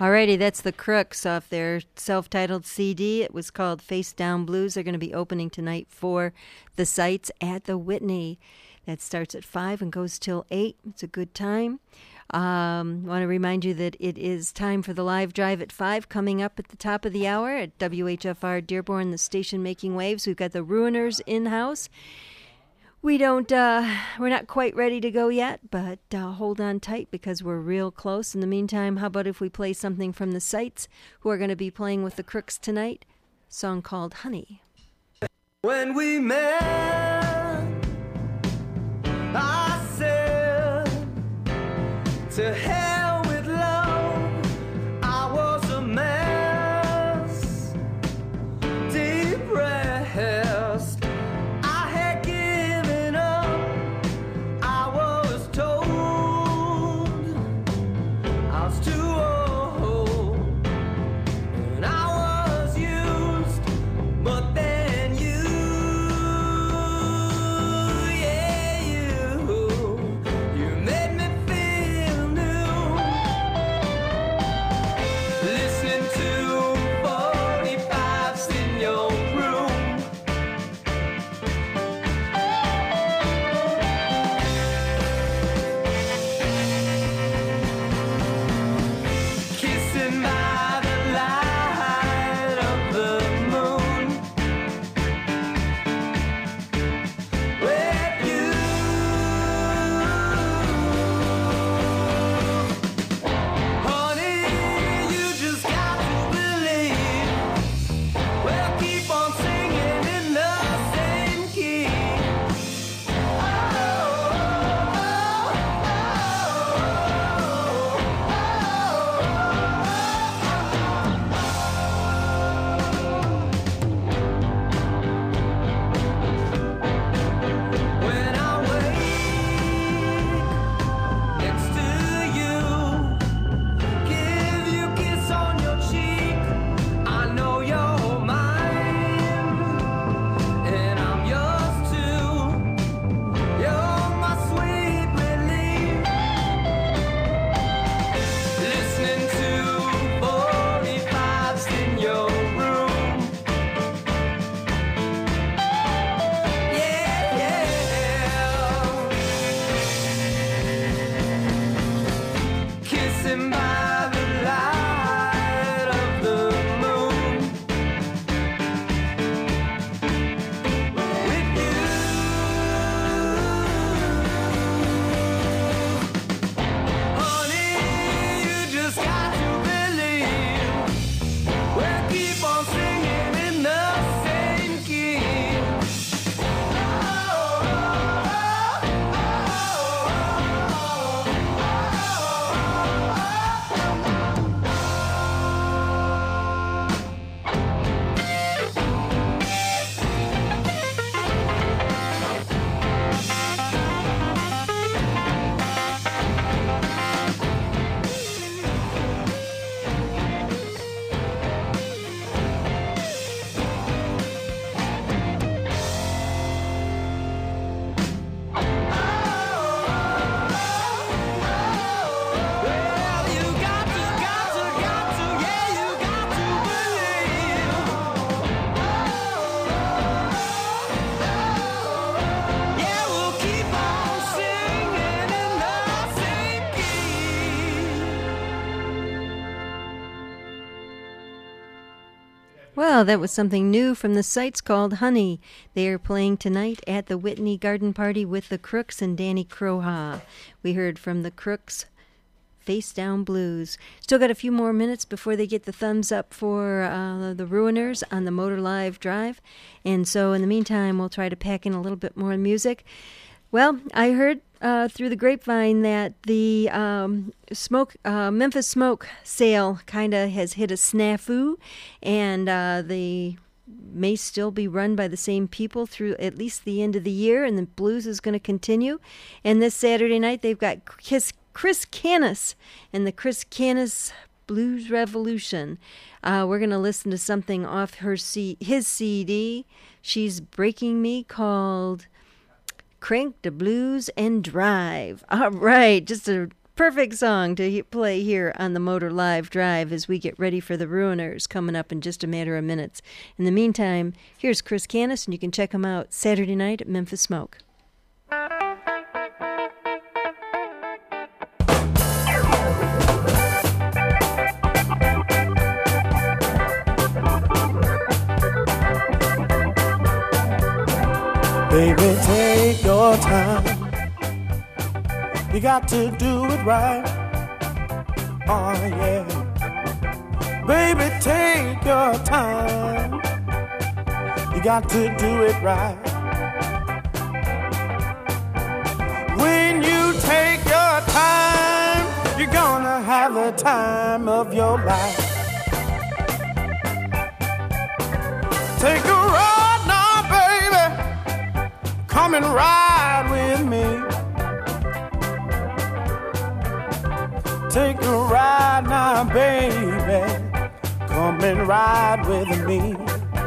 Alrighty, that's the Crooks off their self-titled CD. It was called Face Down Blues. They're going to be opening tonight for the Sights at the Whitney. That starts at 5 and goes till 8. It's a good time. Want to remind you that it is time for the live drive at 5 coming up at the top of the hour at WHFR Dearborn, the station making waves. We've got the Ruiners in-house. We're not quite ready to go yet, but hold on tight because we're real close. In the meantime, how about if we play something from the Sights, who are going to be playing with the Crooks tonight? A song called Honey. When we met, I said, to hell with love, I was a mess, depressed. Well, that was something new from the Sights called Honey. They are playing tonight at the Whitney Garden Party with the Crooks and Danny Croha. We heard from the Crooks, Face Down Blues. Still got a few more minutes before they get the thumbs up for the Ruiners on the Motor Live Drive. And so in the meantime, we'll try to pack in a little bit more music. Well, I heard through the grapevine that the Memphis Smoke sale kind of has hit a snafu, and they may still be run by the same people through at least the end of the year, and the blues is going to continue. And this Saturday night, they've got Chris Canis and the Chris Canis Blues Revolution. We're going to listen to something off his CD, She's Breaking Me, called Crank the Blues and Drive. All right, just a Perfect song to play here on the Motor Live Drive as we get ready for the Ruiners coming up in just a matter of minutes. In the meantime, here's Chris Canis, and you can check him out Saturday night at Memphis Smoke. Baby, take your time. You got to do it right. Oh, yeah. Baby, take your time. You got to do it right. When you take your time, you're gonna have the time of your life. Take a ride now, baby. Come and ride with me. Take a ride now, baby. Come and ride with me.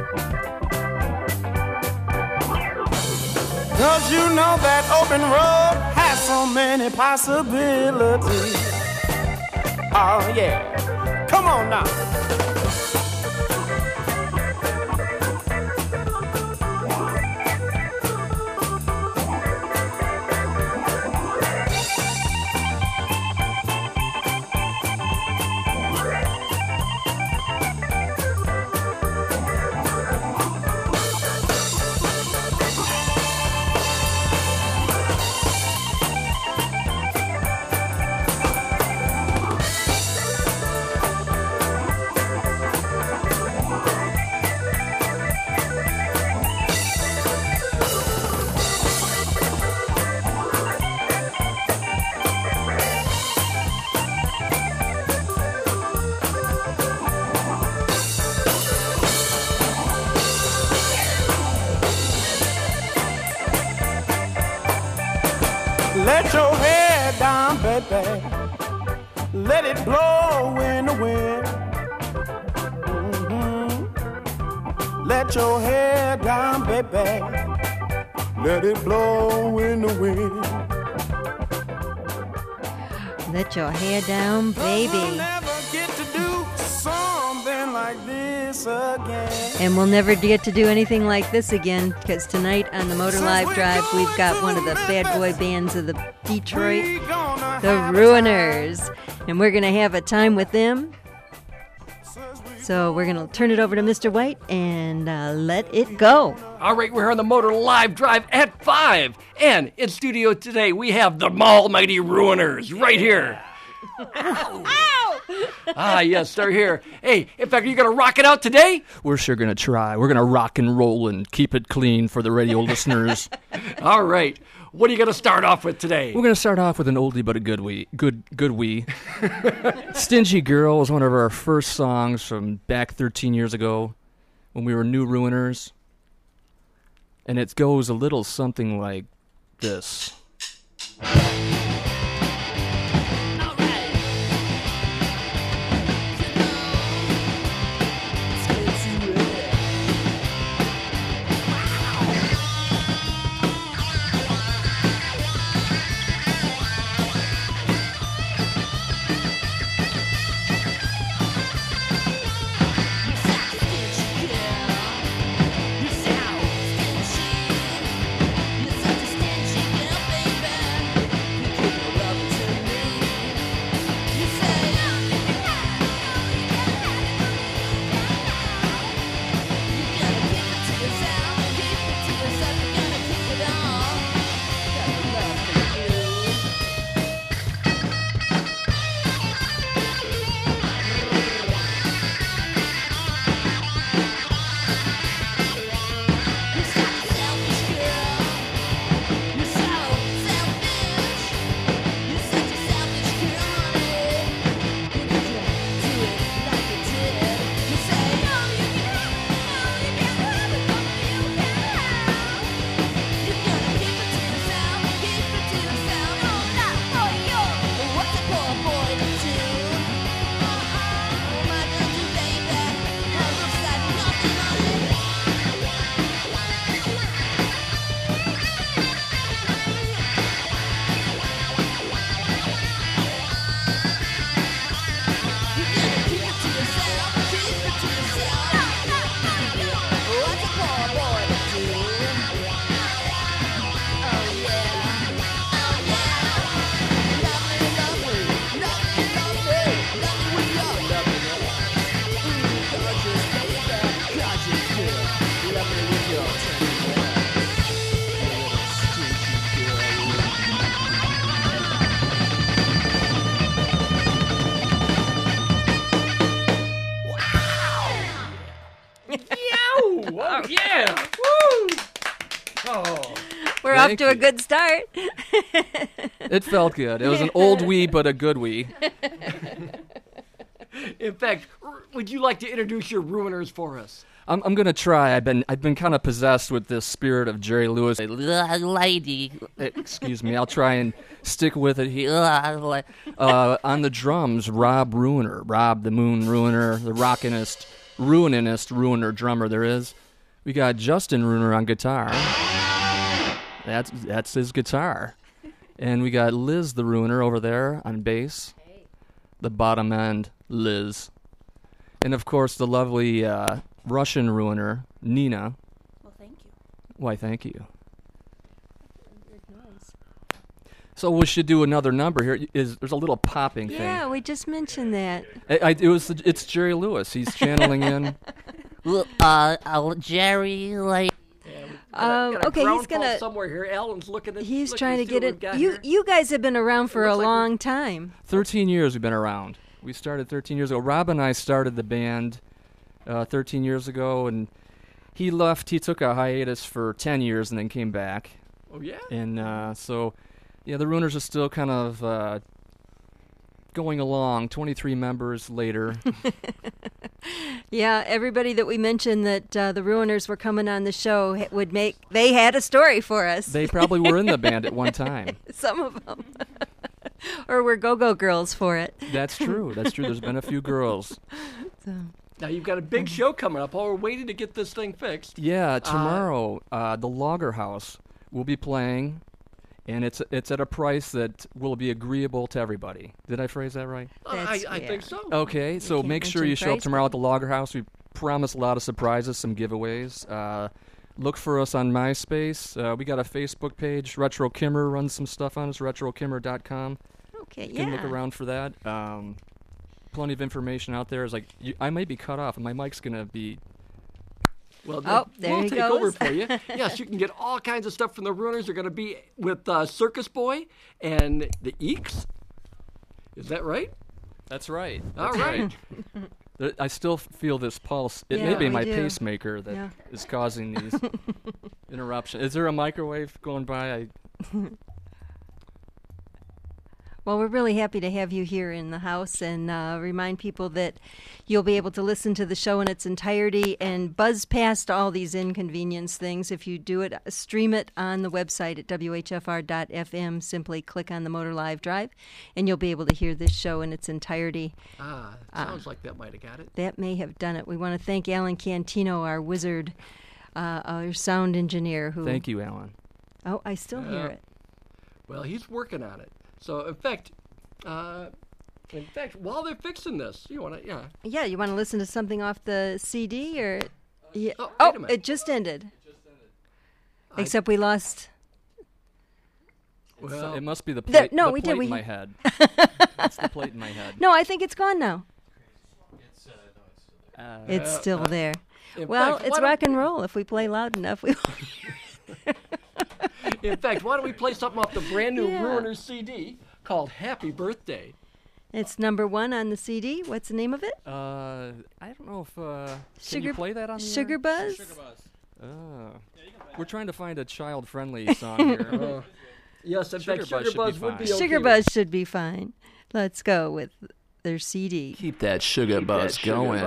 'Cause you know that open road has so many possibilities. Oh, yeah. Come on now. Let your hair down, baby. Let it blow in the wind. Mm-hmm. Let your hair down, baby. Let it blow in the wind. Let your hair down, baby. We'll never get to do something like this again. And we'll never get to do anything like this again, because tonight on the Motor Live Drive, we've got one of the bad boy bands of the Detroit, the Ruiners. And we're going to have a time with them. So we're going to turn it over to Mr. White and let it go. All right, we're here on the Motor Live Drive at 5. And in studio today, we have the almighty Ruiners right here. Ow! Ah, yes, they're here. Hey, in fact, are you going to rock it out today? We're sure going to try. We're going to rock and roll and keep it clean for the radio listeners. All right. What are you going to start off with today? We're going to start off with an oldie but a good wee. Stingy Girl was one of our first songs from back 13 years ago when we were new Ruiners. And it goes a little something like this. off Thank to a you. good start. It felt good. It was an old wee, but a good wee. In fact, would you like to introduce your ruiners for us? I'm gonna try. I've been kind of possessed with this spirit of Jerry Lewis. Lady. Excuse me. I'll try and stick with it here. On the drums, Rob Ruiner, Rob the Moon Ruiner, the rockinest, ruiner drummer there is. We got Justin Ruiner on guitar. That's his guitar. And we got Liz the Ruiner over there on bass. The bottom end, Liz. And of course the lovely Russian Ruiner, Nina. Well, thank you. Why, thank you. So we should do another number here. There's a little popping thing. Yeah, we just mentioned that. It's Jerry Lewis. He's channeling in. Jerry, like. Got a Okay, ground he's gonna. fault somewhere here. Alan's looking at. He's looking trying to see get what it. we've got You here. you guys have been around for a looks like long time. 13 years we've been around. We started 13 years ago. Rob and I started the band 13 years ago, and he left. He took a hiatus for 10 years and then came back. Oh yeah. And so, yeah, the Ruiners are still kind of going along. 23 members later. Yeah, everybody that we mentioned that the Ruiners were coming on the show they had a story for us. They probably were in the band at one time. Some of them. Or we're go-go girls for it. That's true. That's true. There's been a few girls. Now you've got a big show coming up. While we're waiting to get this thing fixed. Yeah, tomorrow, the Logger House will be playing, and it's at a price that will be agreeable to everybody. Did I phrase that right? That's- I think yeah. so. Okay, so can't make sure mention you show up price, tomorrow but- at the Logger House. We promise a lot of surprises, some giveaways. Look for us on MySpace. We got a Facebook page. Retro Kimmer runs some stuff on us, retrokimmer.com. Okay, You can look yeah. around for that. Plenty of information out there. It's like I might be cut off, and my mic's going to be... Well, Oh, there we'll he take over goes. for you. Yes, you can get all kinds of stuff from the Ruiners. They're going to be with Circus Boy and the Eeks. Is that right? That's right. All right. I still feel this pulse. It may Yeah, be we my do. pacemaker that is Yeah. causing these interruptions. Is there a microwave going by? Well, we're really happy to have you here in the house and remind people that you'll be able to listen to the show in its entirety and buzz past all these inconvenience things. If you do it, stream it on the website at whfr.fm. Simply click on the Motor Live Drive, and you'll be able to hear this show in its entirety. Sounds like that might have got it. That may have done it. We want to thank Alan Cantino, our wizard, our sound engineer. Who? Thank you, Alan. Oh, I still hear it. Well, he's working on it. So, in fact, while they're fixing this, you want to, Yeah, you want to listen to something off the CD or? Yeah. Oh, wait a minute. It just ended. Except we lost. Well, It must be the There- plate, no, the we plate did, we- in my head. It's the plate in my head. No, I think it's gone now. Uh, It's still there. in Well, fact, it's why don't- rock and roll. If we play loud enough, we. In fact, why don't we play something off the brand new Yeah. Ruiners CD called Happy Birthday? It's number 1 on the CD. What's the name of it? I don't know if can Sugar- you play that on the Sugar air? Buzz. We're trying to find a child-friendly song here. Yes, in Sugar fact, Buzz Sugar should be Buzz would fine. be okay. Sugar Buzz should be fine. Let's go with their CD. Keep that sugar buzz going.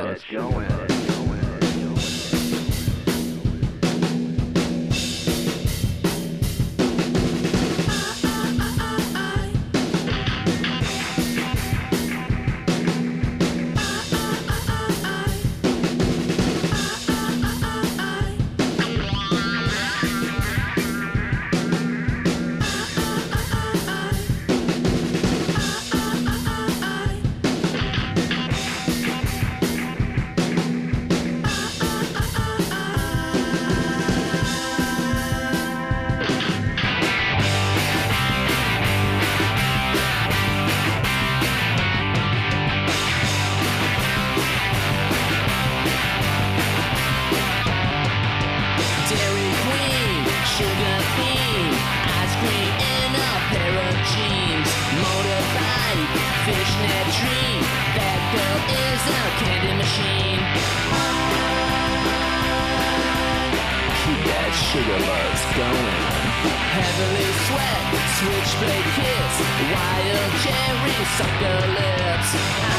Dairy Queen, sugar bean, ice cream in a pair of jeans, motorbike, fishnet dream. That girl is a candy machine. Keep that sugar buzz going. Heavenly sweat, switchblade kiss, wild cherry sucker lips.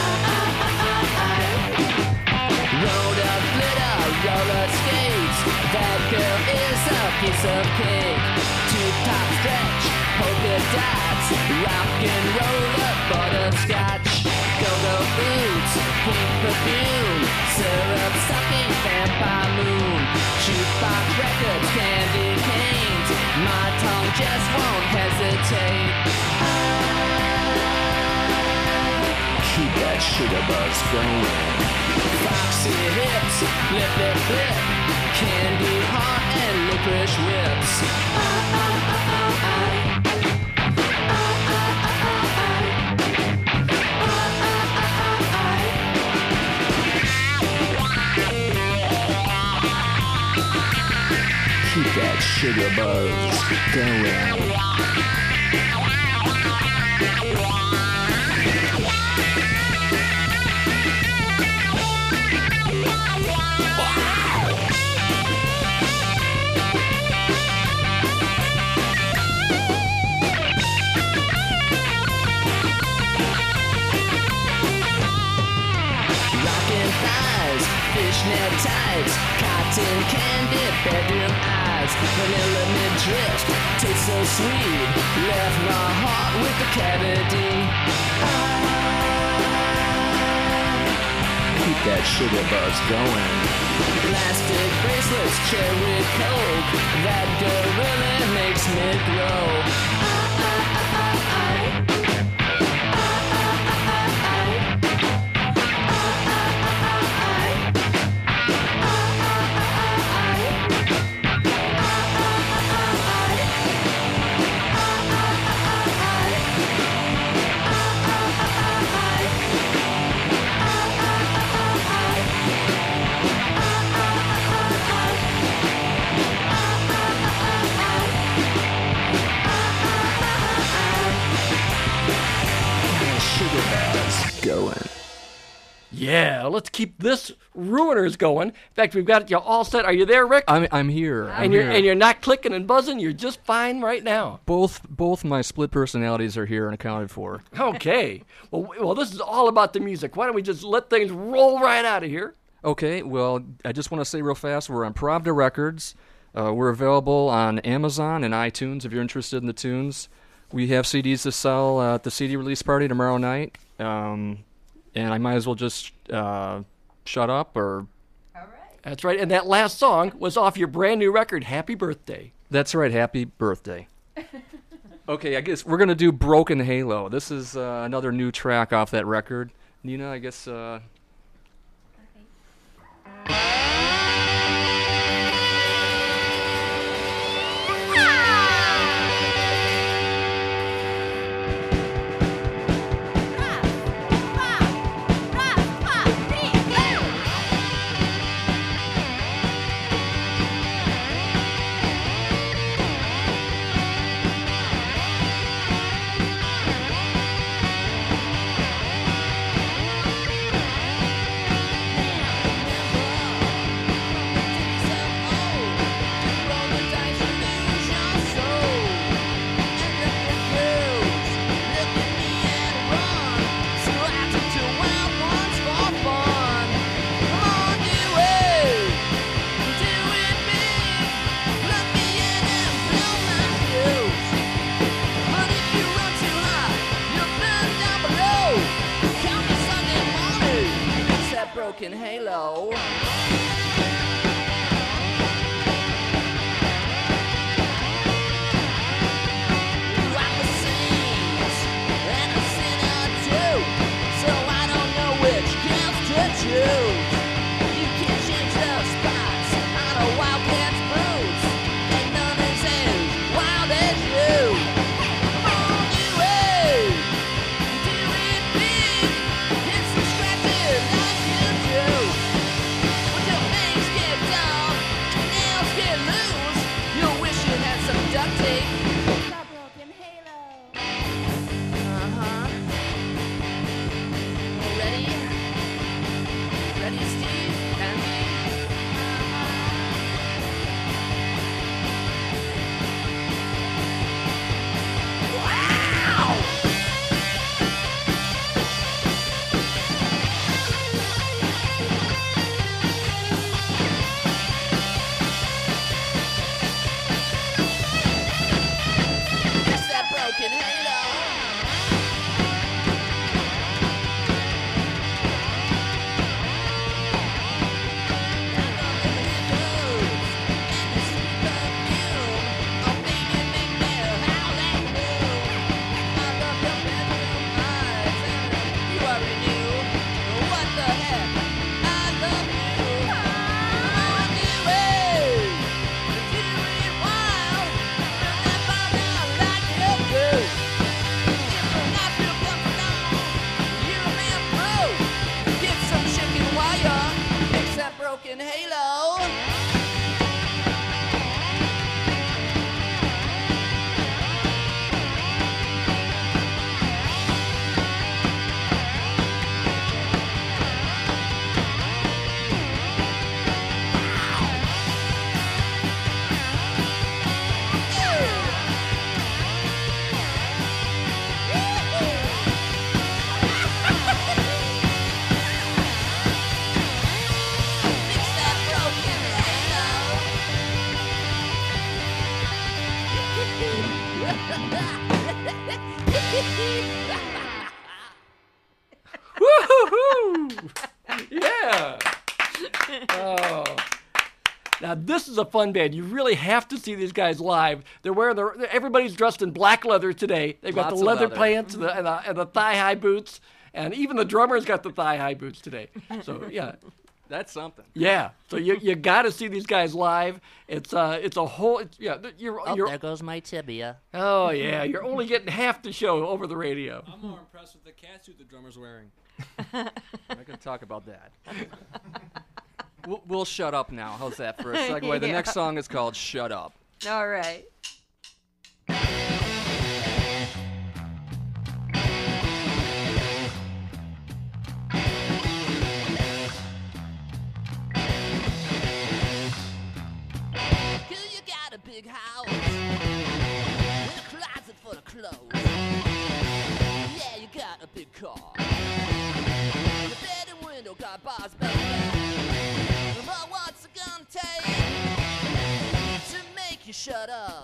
Road of glitter, roller skates. That girl is a piece of cake. Two-top stretch, polka dots, rock and roller, butterscotch. Go-go boots, pink perfume, syrup sucking vampire moon. Jukebox records, candy canes. My tongue just won't hesitate. Keep that sugar buzz going. Foxy hips, lip lip lip, candy heart and licorice whips. Keep that sugar buzz going. Fishnet tights, cotton candy, bedroom eyes, vanilla mid-drift, tastes so sweet, left my heart with a cavity. Keep that sugar buzz going. Plastic bracelets, cherry coke, that gorilla makes me glow. Going. Yeah, let's keep this Ruiners going. In fact, we've got you all set. Are you there, Rick? I'm here. And you're not clicking and buzzing. You're just fine right now. Both my split personalities are here and accounted for. Okay. Well, this is all about the music. Why don't we just let things roll right out of here? Okay. Well, I just want to say real fast, we're on Pravda Records. We're available on Amazon and iTunes if you're interested in the tunes. We have CDs to sell at the CD release party tomorrow night. And I might as well just shut up or... All right. That's right. And that last song was off your brand new record, Happy Birthday. That's right. Happy birthday. Okay, I guess we're going to do Broken Halo. This is another new track off that record. Nina, I guess... Broken Halo. Now, this is a fun band. You really have to see these guys live. They're wearing everybody's dressed in black leather today. They've got Lots the of leather leather. pants and the thigh-high boots. And even the drummer's got the thigh-high boots today. So, yeah. That's something. Yeah. So you got to see these guys live. It's a whole... There goes my tibia. Oh, yeah. You're only getting half the show over the radio. I'm more impressed with the cat suit the drummer's wearing. I'm not going to talk about that. We'll shut up now. How's that for a segue? The Yeah. next song is called Shut Up. All right. You got a big house with a closet full of clothes. Yeah, you got a big car. Your bed and window got bars, baby. But what's it gonna take to make you shut up?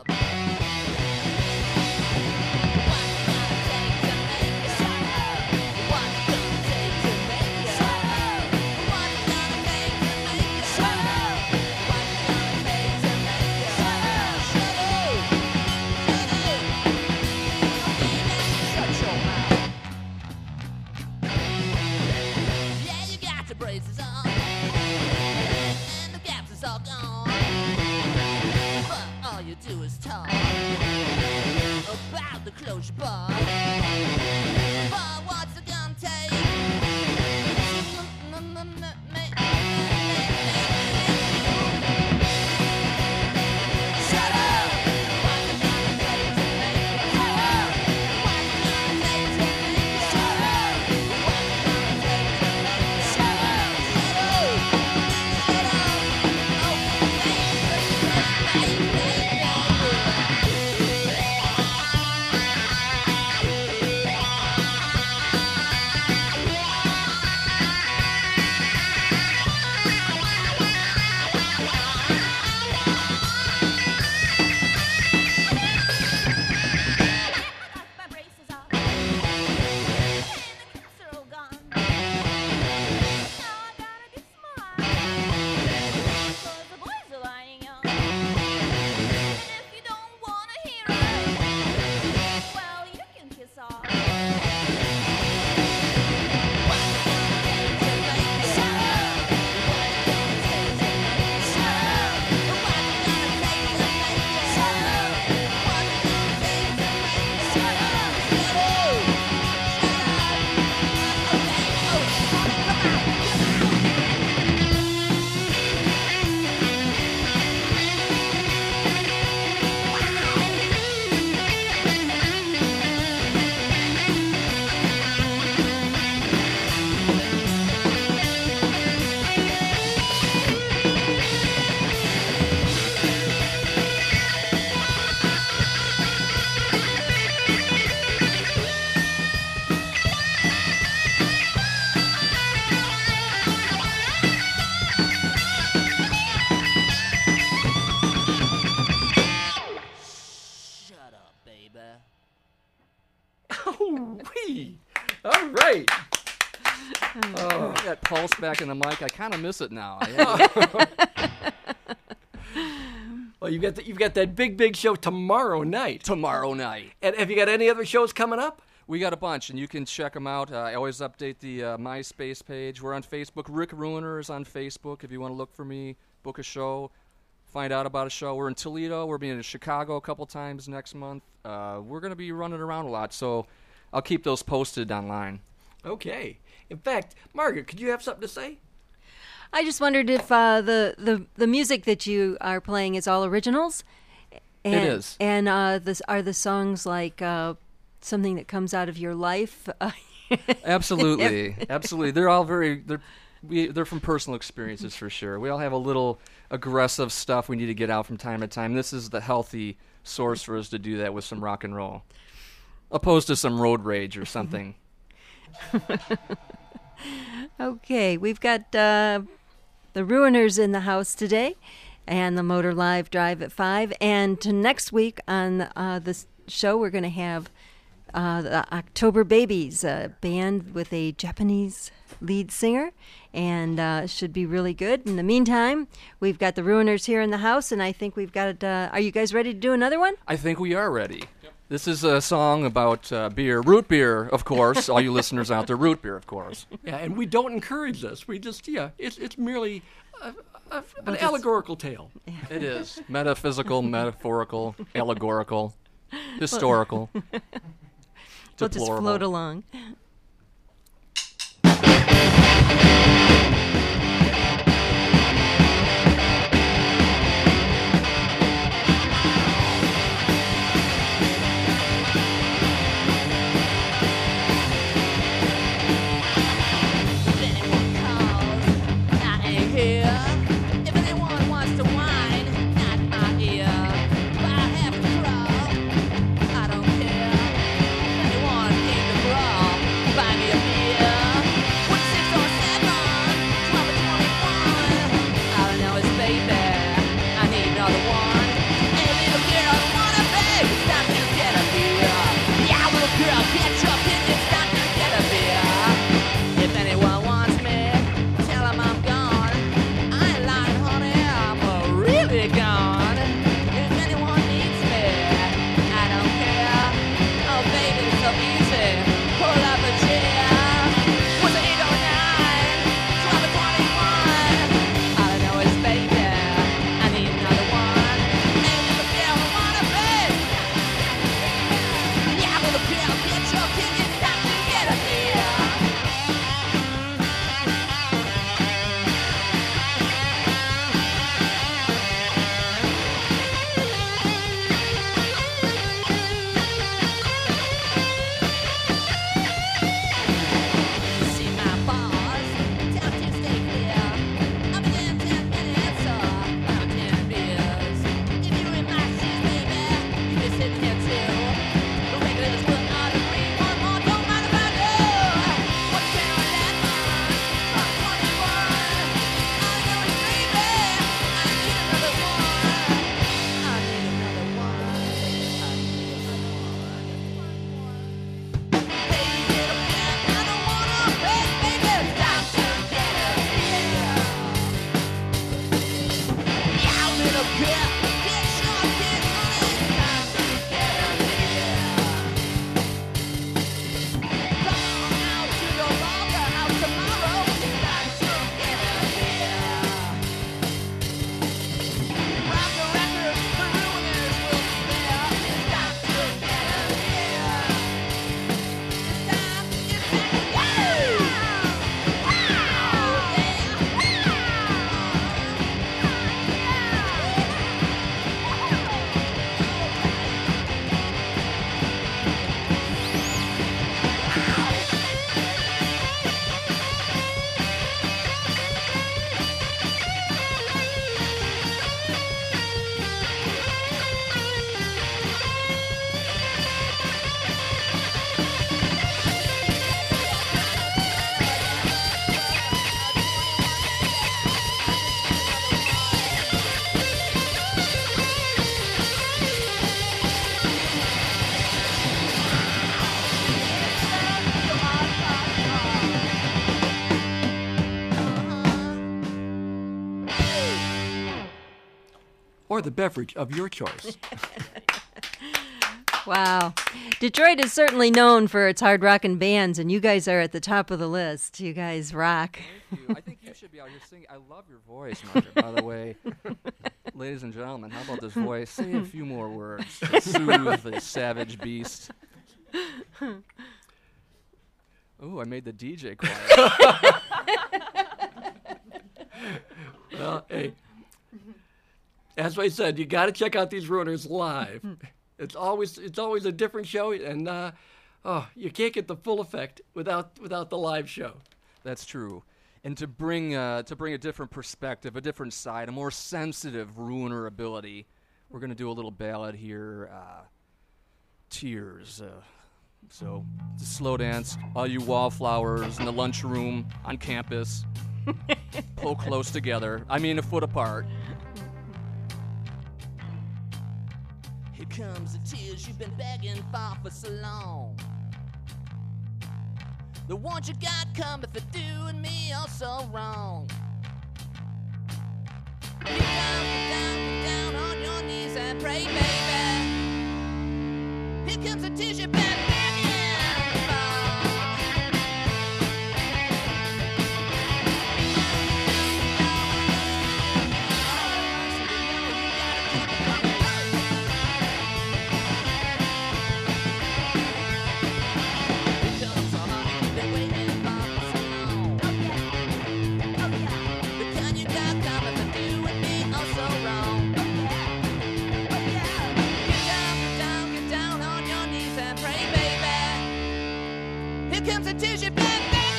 Braces on, and the gaps is all gone. But all you do is talk about the closure bar. But what's it gonna take? Shut up! What's it gonna take to make it shut up? What's it gonna take to make it shut up? What's it gonna take to make it shut up? Wee. All right. That pulse back in the mic, I kind of miss it now. I Well, you've got that big show tomorrow night. Tomorrow night. And have you got any other shows coming up? We got a bunch, and you can check them out. I always update the MySpace page. We're on Facebook. Rick Ruiner is on Facebook if you want to look for me, book a show, find out about a show. We're in Toledo. We're being in Chicago a couple times next month. We're going to be running around a lot, so I'll keep those posted online. Okay. In fact, Margaret, could you have something to say? I just wondered if the music that you are playing is all originals. And, It is. And are the songs like something that comes out of your life? Absolutely, absolutely. They're all they're from personal experiences for sure. We all have a little aggressive stuff we need to get out from time to time. This is the healthy source for us to do that with some rock and roll, opposed to some road rage or something. Okay, we've got the Ruiners in the house today, and the Motor Live Drive at 5. And to next week on the show, we're going to have the October Babies, a band with a Japanese lead singer, and should be really good. In the meantime, we've got the Ruiners here in the house, and I think we've got. Are you guys ready to do another one? I think we are ready. This is a song about beer. Root beer, of course. All you listeners out there, root beer, of course. Yeah, and we don't encourage this. We just, it's merely an allegorical tale. It is. Metaphysical, metaphorical, allegorical, historical, We'll just deplorable. float along. Or the beverage of your choice. Wow. Detroit is certainly known for its hard rockin' bands, and you guys are at the top of the list. You guys rock. Thank you. I think you should be out here singing. I love your voice, Margaret, by the way. Ladies and gentlemen, how about this voice? Say a few more words to soothe the savage beast. Ooh, I made the DJ quiet. Well, hey, as I said, you got to check out these Ruiners live. It's always a different show, and you can't get the full effect without the live show. That's true. And to bring a different perspective, a different side, a more sensitive Ruiner ability, we're going to do a little ballad here, Tears. So it's a slow dance. All you wallflowers in the lunchroom on campus, pull close together. I mean, a foot apart. It comes the tears you've been begging for so long. The ones you got coming for doing me all so wrong. Get down on your knees and pray, baby. Here comes the tears you've been begging for. Comes a tissue back.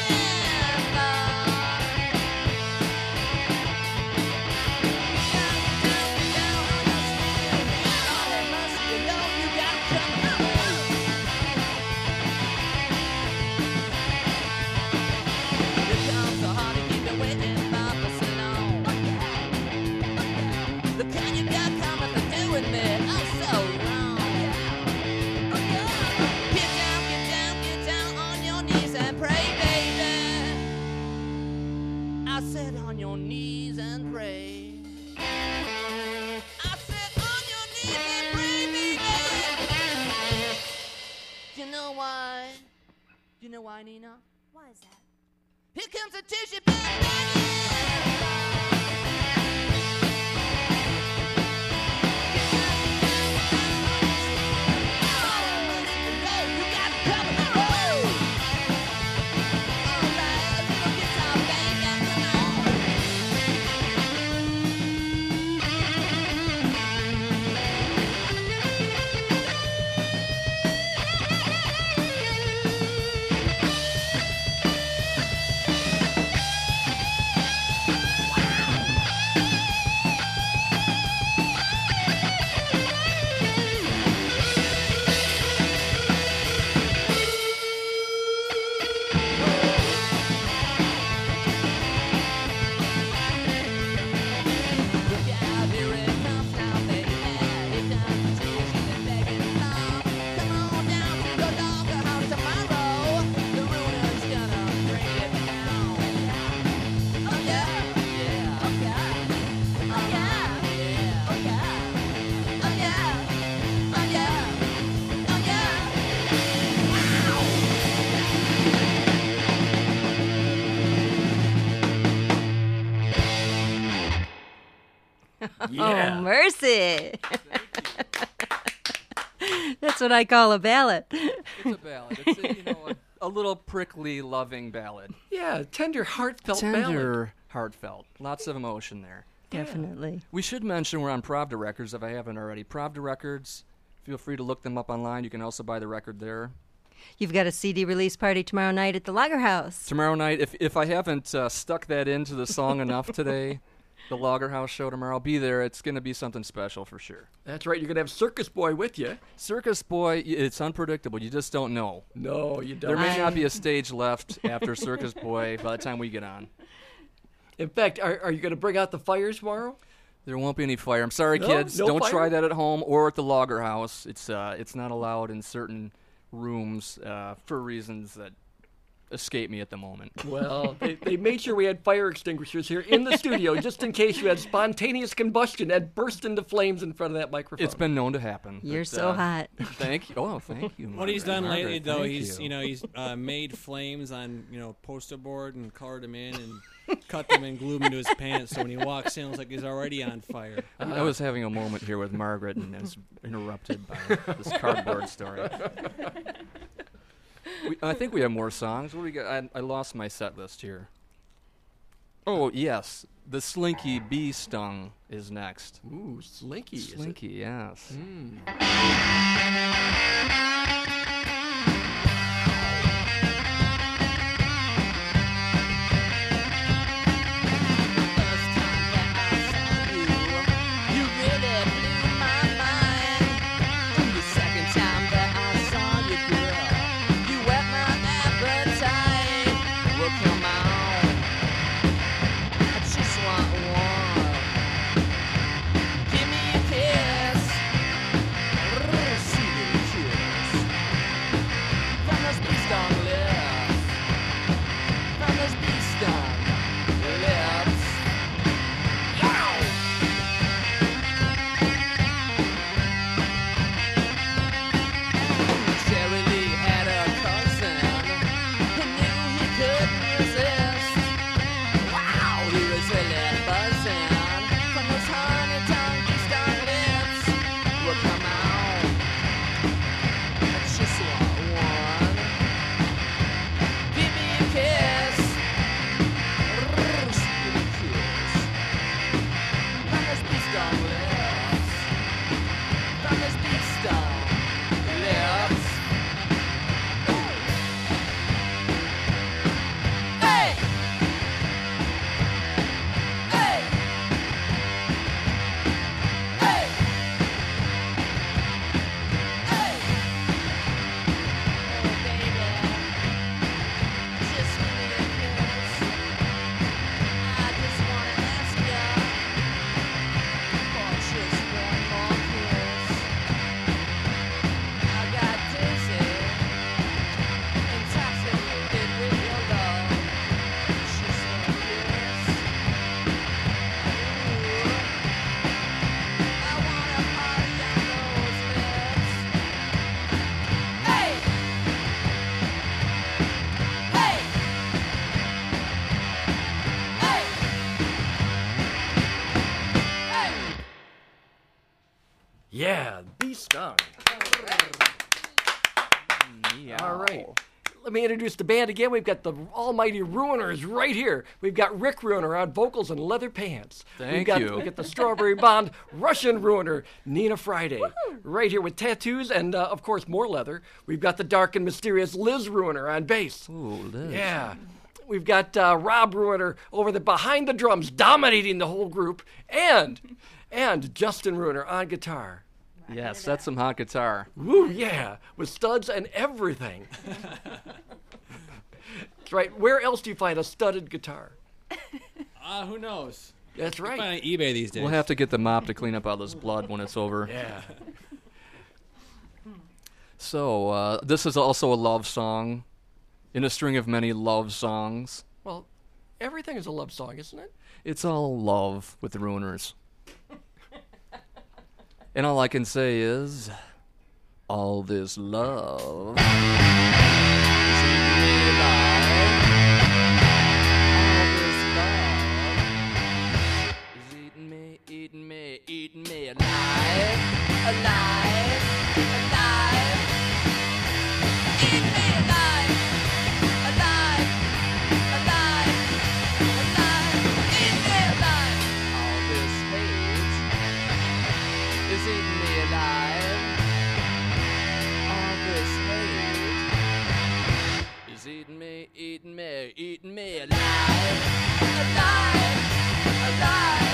I said on your knees and pray. I said on your knees and pray, baby. You know why? You know why, Nina? Why is that? Here comes a tissue back, baby. Yeah. Oh, mercy. That's what I call a ballad. It's a ballad. It's a little prickly, loving ballad. Yeah, tender, heartfelt ballad. Tender, heartfelt. Lots of emotion there. Definitely. We should mention we're on Pravda Records if I haven't already. Pravda Records, feel free to look them up online. You can also buy the record there. You've got a CD release party tomorrow night at the Lager House. Tomorrow night, if I haven't stuck that into the song enough today, the Lager House show tomorrow, I'll be there. It's going to be something special for sure. That's right. You're going to have Circus Boy with you. Circus Boy, it's unpredictable. You just don't know. No, you don't. There may not be a stage left after Circus Boy by the time we get on. In fact, are you going to bring out the fires tomorrow? There won't be any fire. I'm sorry, No? kids. No Don't fire? try that at home or at the Lager House. It's not allowed in certain rooms for reasons that escape me at the moment. Well, they made sure we had fire extinguishers here in the studio just in case you had spontaneous combustion and burst into flames in front of that microphone. It's been known to happen. You're but, so hot. Thank you. Oh, thank you. What he's Margaret. done lately, Margaret, though, thank he's made flames on poster board and colored them in and cut them and glued them to his pants. So when he walks in, it's like he's already on fire. I was having a moment here with Margaret and I was interrupted by this cardboard story. I think we have more songs. What do we got? I lost my set list here. Oh, yes. The Slinky Bee Stung is next. Ooh, Slinky. is it? Slinky, yes. Give me a kiss. Yeah, Be Stung. All right. Let me introduce the band again. We've got the Almighty Ruiners right here. We've got Rick Ruiner on vocals and leather pants. We've got the Strawberry Bond Russian Ruiner, Nina Friday, right here with tattoos and, of course, more leather. We've got the dark and mysterious Liz Ruiner on bass. Ooh, Liz. Yeah. We've got Rob Ruiner over behind the drums, dominating the whole group, and Justin Ruiner on guitar. Yes, that's some hot guitar. Woo, yeah, with studs and everything. That's right. Where else do you find a studded guitar? Who knows? That's right. Find on eBay these days. We'll have to get the mop to clean up all this blood when it's over. Yeah. So, this is also a love song in a string of many love songs. Well, everything is a love song, isn't it? It's all love with the Ruiners. And all I can say is, all this love. Eating me alive, alive, alive. Eat me alive, alive, alive, alive. Eat me alive. All this hate is eating me alive. All this hate is eating me alive, alive, alive.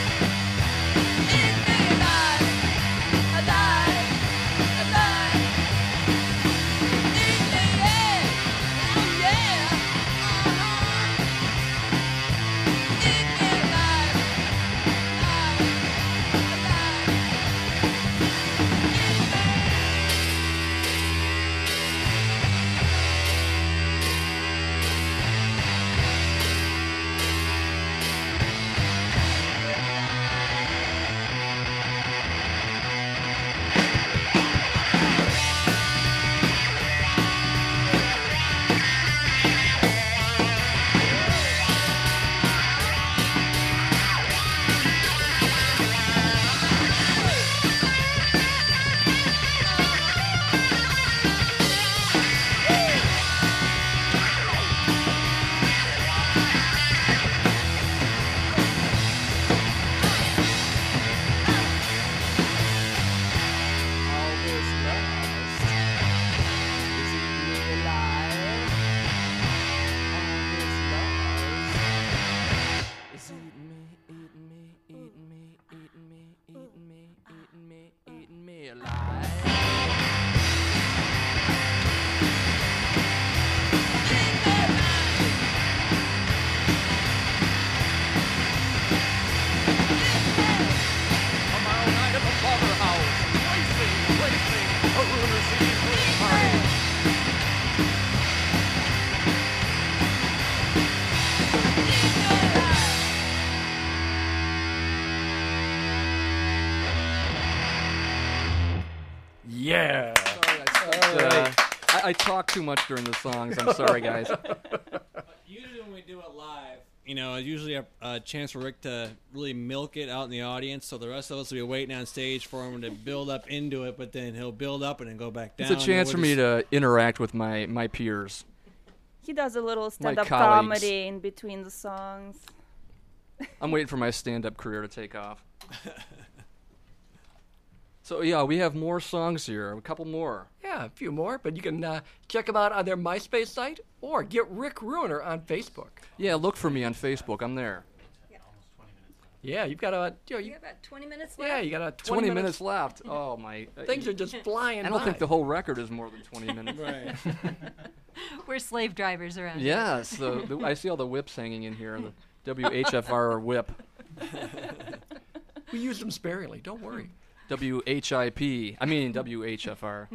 Yeah. I talk too much during the songs. I'm sorry, guys. Usually when we do it live, it's usually a chance for Rick to really milk it out in the audience, so the rest of us will be waiting on stage for him to build up into it, but then he'll build up and then go back down. It's a chance for me to interact with my peers. He does a little stand-up colleagues. comedy in between the songs. I'm waiting for my stand-up career to take off. So, yeah, we have more songs here, a couple more. Yeah, a few more, but you can check them out on their MySpace site or get Rick Ruiner on Facebook. Yeah, look for me on Facebook. I'm there. Yeah, you've got You have about 20 minutes left? yeah, you got a 20 minutes left. Oh, my. Things are just flying I don't by. think the whole record is more than 20 minutes. Right. We're slave drivers around here. Yes, I see all the whips hanging in here, the WHFR whip. We use them sparingly, don't worry. WHIP. I mean WHFR.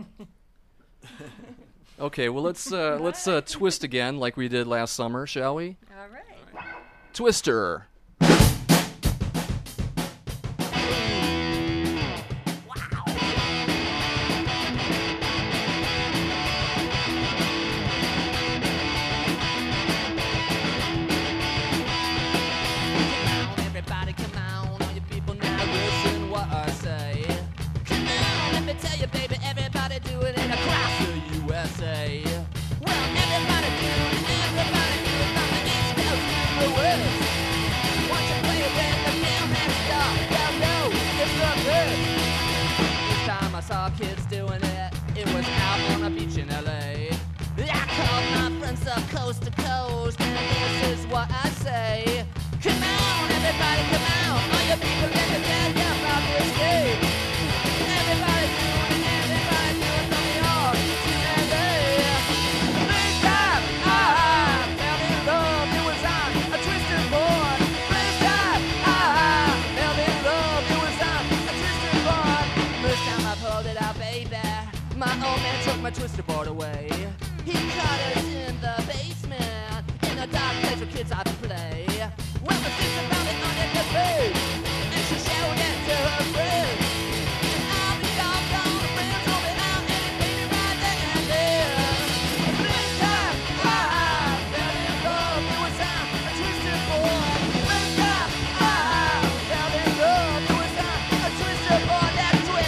Okay, well let's twist again like we did last summer, shall we? All right. Twister. Everybody come on, all you people now listen what I say. Come toast, and this is what I say. Come on, everybody, come on. All you people in the dead, yeah, about this day. Everybody doing it from the yard to LA. First time I fell in love, it was on a twisted board. First time I fell in love, it was on a twisted board. First time I pulled it out, baby, my old man took my twisted board away. He caught us in the basement, in a dark place where kids ought to play. Well, my sister found it under the bed, and she showed it to her friends. And all the doggone friends told me out, and it made me right there and there. First time I fell in love, it was on a twisted board. First time I fell in love, it was on a twisted board that twist.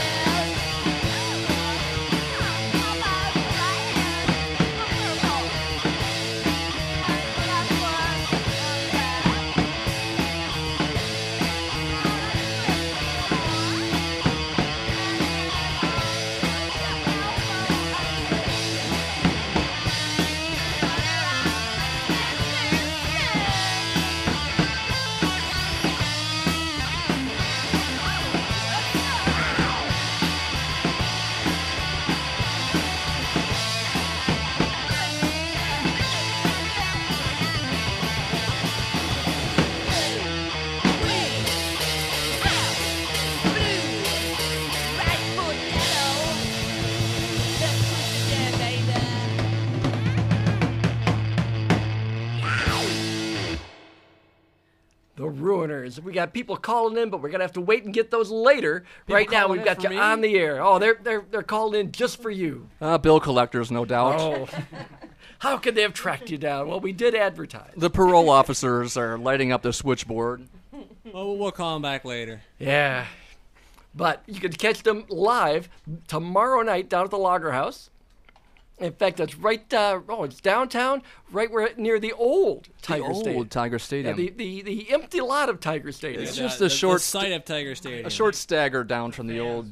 The Ruiners. We got people calling in, but we're gonna have to wait and get those later. Right now, calling we've in got for you me? on the air. Oh, they're calling in just for you. Bill collectors, no doubt. Oh, how could they have tracked you down? Well, we did advertise. The parole officers are lighting up the switchboard. Well, we'll call him back later. Yeah, but you can catch them live tomorrow night down at the Lager House. In fact, that's right. It's downtown, right where near the old Tiger Stadium. Old Tiger Stadium. Yeah, the empty lot of Tiger Stadium. It's Yeah, just the a short site of Tiger Stadium. a short stagger down from the old.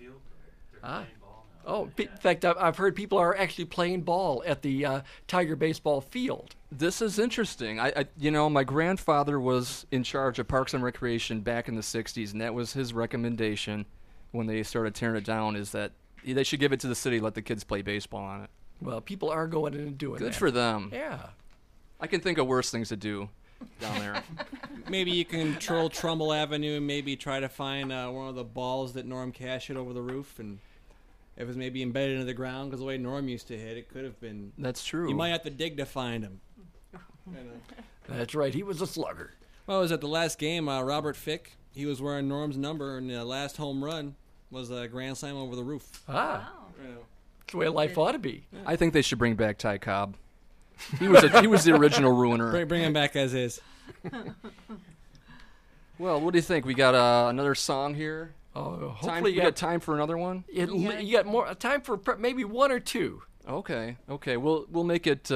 Oh, in fact, I've heard people are actually playing ball at the Tiger baseball field. This is interesting. My grandfather was in charge of Parks and Recreation back in the '60s, and that was his recommendation when they started tearing it down. Is that they should give it to the city, let the kids play baseball on it. Well, people are going in and doing Good that. for them. Yeah. I can think of worse things to do down there. Maybe you can control Trumbull Avenue and maybe try to find one of the balls that Norm Cash hit over the roof. And if it was maybe embedded into the ground, because the way Norm used to hit, it could have been. That's true. You might have to dig to find him. That's right. He was a slugger. Well, it was at the last game, Robert Fick. He was wearing Norm's number, and the last home run was a grand slam over the roof. Ah, You know. that's the way life ought to be. I think they should bring back Ty Cobb. He was the original ruiner. Bring him back as is. Well, what do you think? We got another song here. Oh, We hopefully got time for another one. you got more time for maybe one or two. Okay. We'll make it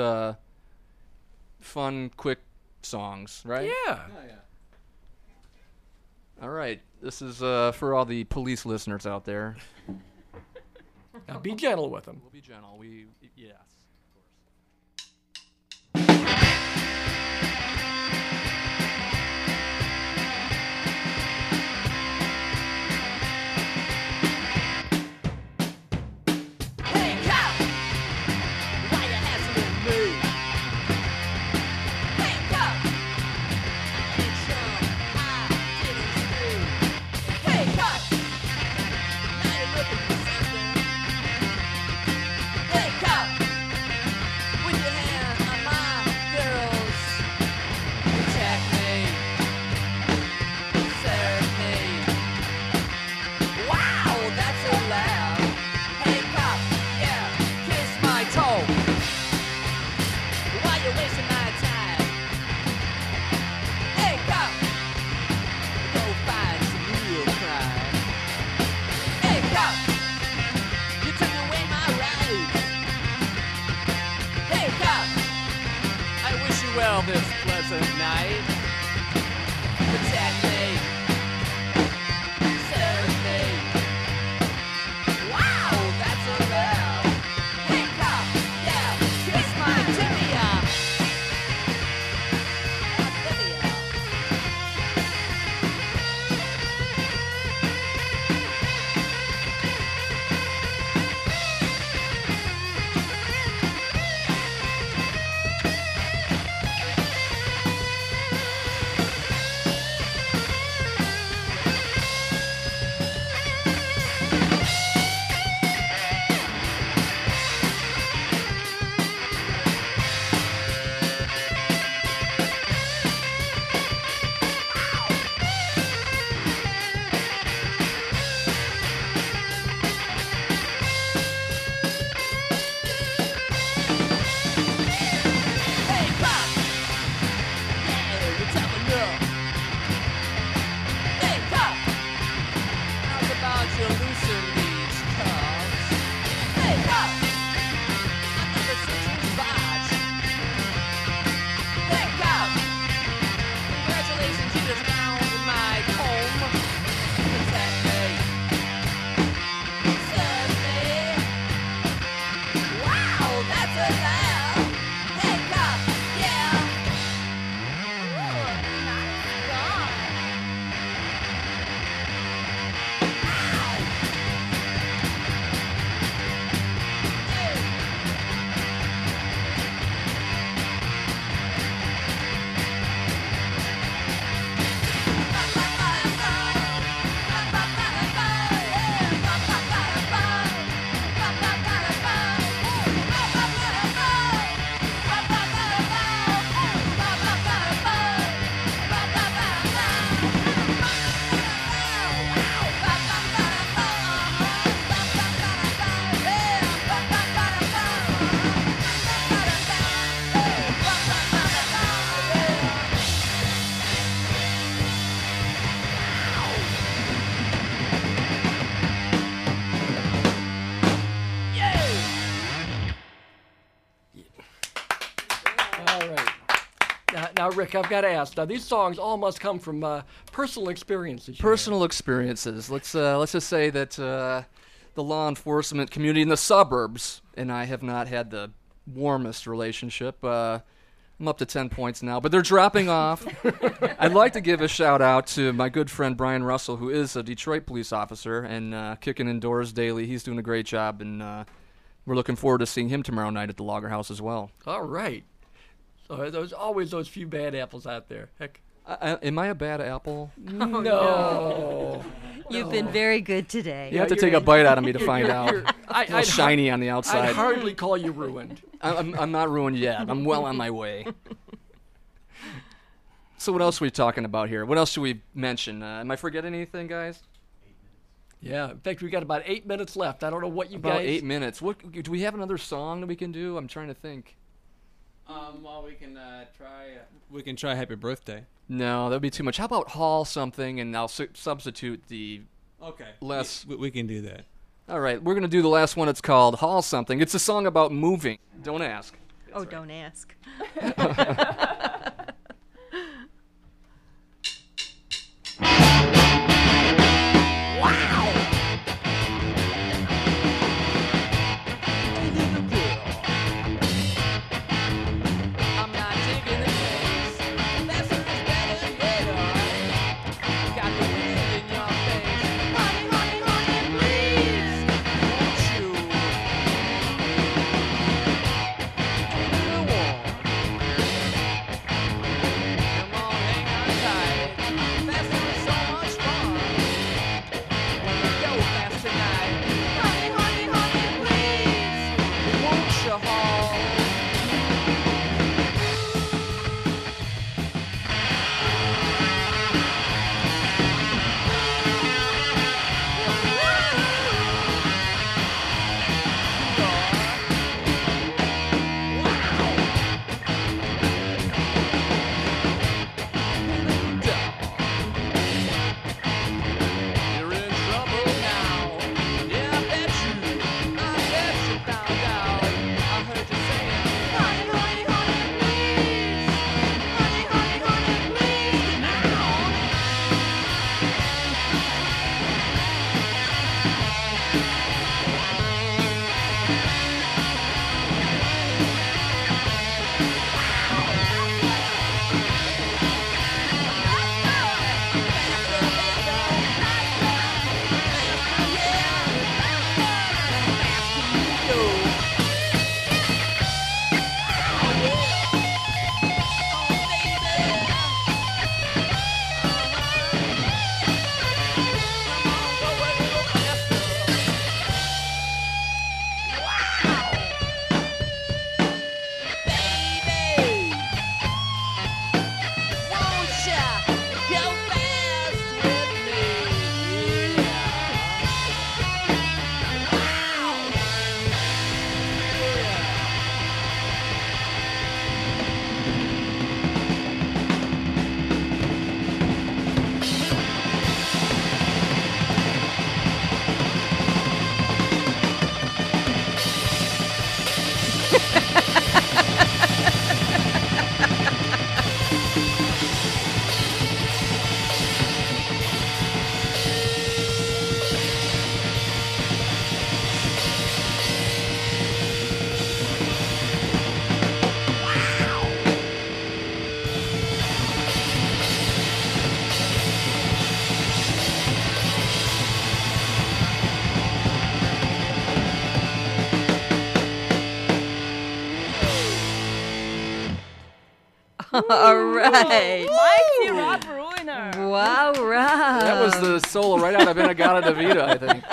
fun, quick songs, right? Yeah. All right. This is for all the police listeners out there. Now be gentle with them. We'll be gentle. Yes. Hey, cop! Why you hassling me? Hey, cop! I did some I didn't do. Hey, cop! Now you're looking for something. Hey, cop! With your hand on my girls. Protect me. Serve me. Wow, that's so loud. Hey, cop, yeah, kiss my toe. Why you wasting my time? Hey, cop, go find some real crime. Hey, cop, you took away my rights. Hey, cop, I wish you well this pleasant night. Protect me. Serve me. Wow, that's allowed. Hey, cop, yeah, kiss my tibia. All right. Now, Rick, I've got to ask. Now, these songs all must come from personal experiences. Personal experiences. Let's just say that the law enforcement community in the suburbs and I have not had the warmest relationship. I'm up to 10 points now, but they're dropping off. I'd like to give a shout-out to my good friend Brian Russell, who is a Detroit police officer and kicking indoors daily. He's doing a great job, and we're looking forward to seeing him tomorrow night at the Lager House as well. All right. So there's always those few bad apples out there. Heck. Am I a bad apple? No. You've been very good today. You have to take a bite out of me to find out. I'm shiny on the outside. I'd hardly call you ruined. I'm not ruined yet. I'm well on my way. So what else are we talking about here? What else should we mention? Am I forgetting anything, guys? Yeah. In fact, we got about 8 minutes left. I don't know what you about guys... 8 minutes. What do we have another song that we can do? I'm trying to think. Well, we can try. We can try "Happy Birthday." No, that would be too much. How about "Haul Something" and I'll substitute the less. We can do that. All right, we're gonna do the last one. It's called "Haul Something." It's a song about moving. Don't ask. Oh, don't ask. All right. Mighty Rob Ruiner. Wow, Rob. That was the solo right out of Inagata-Davida, I think.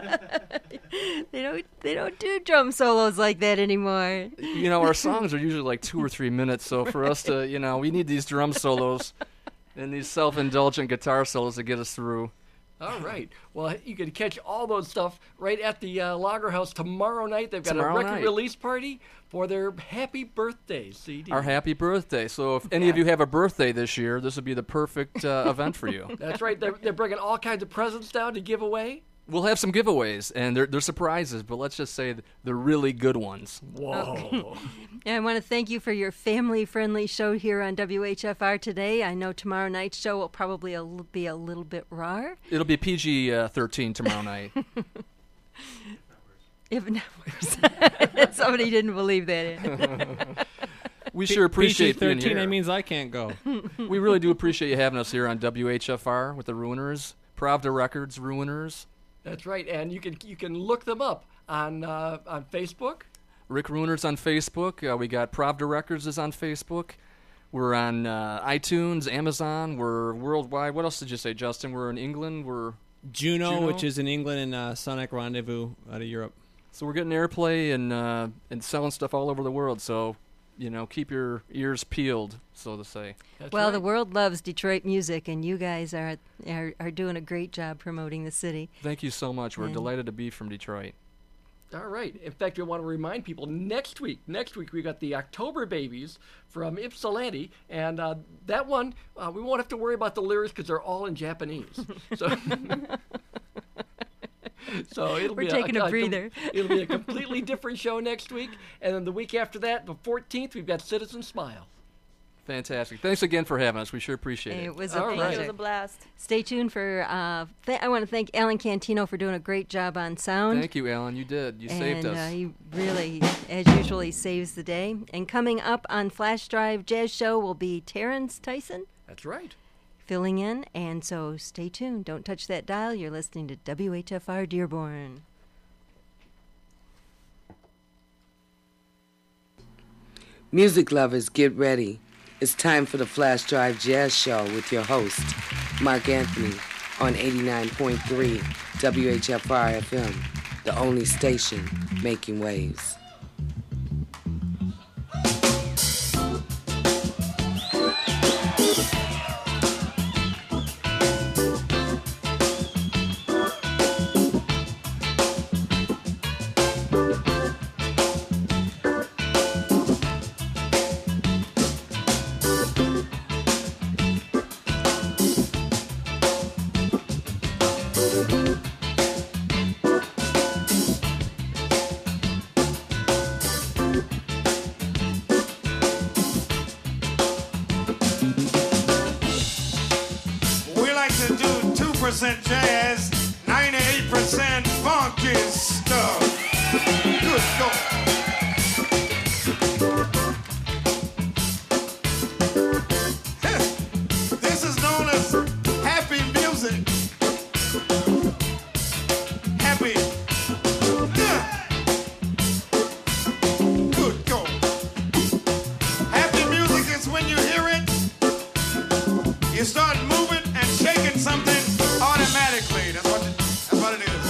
They don't do drum solos like that anymore. You know, our songs are usually like 2 or 3 minutes, so for us to, we need these drum solos and these self-indulgent guitar solos to get us through. All right. Well, you can catch all those stuff right at the Lager House tomorrow night. They've got a record release party for their Happy Birthday CD. Our Happy Birthday. So if any of you have a birthday this year, this would be the perfect event for you. That's right. They're bringing all kinds of presents down to give away. we'll have some giveaways, and they're surprises, but let's just say they're really good ones. Whoa. Yeah, I want to thank you for your family-friendly show here on WHFR today. I know tomorrow night's show will probably be a little bit raw. It'll be PG-13 tomorrow night. If not worse. Somebody didn't believe that. We sure appreciate being PG-13, here. that means I can't go. We really do appreciate you having us here on WHFR with the Ruiners, Pravda Records Ruiners. That's right, and you can look them up on Facebook. Rick Ruiners on Facebook. We got Pravda Records is on Facebook. We're on iTunes, Amazon. We're worldwide. What else did you say, Justin? We're in England. We're Juno, which is in England, and Sonic Rendezvous out of Europe. So we're getting airplay and selling stuff all over the world. So, keep your ears peeled, so to say. That's Well, right. the world loves Detroit music, and you guys are doing a great job promoting the city. Thank you so much. We're Yeah. delighted to be from Detroit. All right. In fact, I want to remind people next week we got the October Babies from Ypsilanti, and that one we won't have to worry about the lyrics because they're all in Japanese. So, so it'll We're be taking a breather. It'll be a completely different show next week, and then the week after that, the 14th, we've got Citizen Smile. Fantastic. Thanks again for having us. We sure appreciate it. It was a All right. It was pleasure. a blast. Stay tuned for. I want to thank Alan Cantino for doing a great job on sound. Thank you, Alan. You did. You saved us. He really, as usually, saves the day. And coming up on Flash Drive Jazz Show will be Terrence Tyson That's right. filling in. And so stay tuned. Don't touch that dial. You're listening to WHFR Dearborn. Music lovers, get ready. It's time for the Flash Drive Jazz Show with your host, Mark Anthony, on 89.3 WHFR FM, the only station making waves. We like to do 2% jazz, 98% funky stuff. Good God. This is known as happy music. Happy. Good God. Happy music is when you hear it, you start moving and shaking something automatically. That's what it is.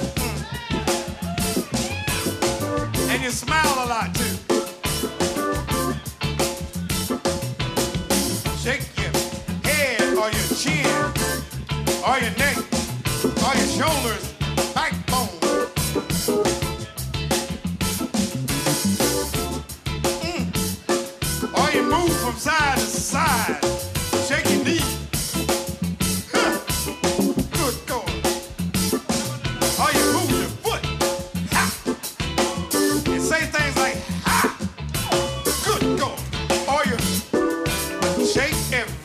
And you smile a lot too. Shake your head or your chin or your neck or your shoulders, backbone. Or you move from side to side. Shake your knee. Huh. Good God. Or you move your foot. Ha. And say things like, ha. Good God. Or you shake every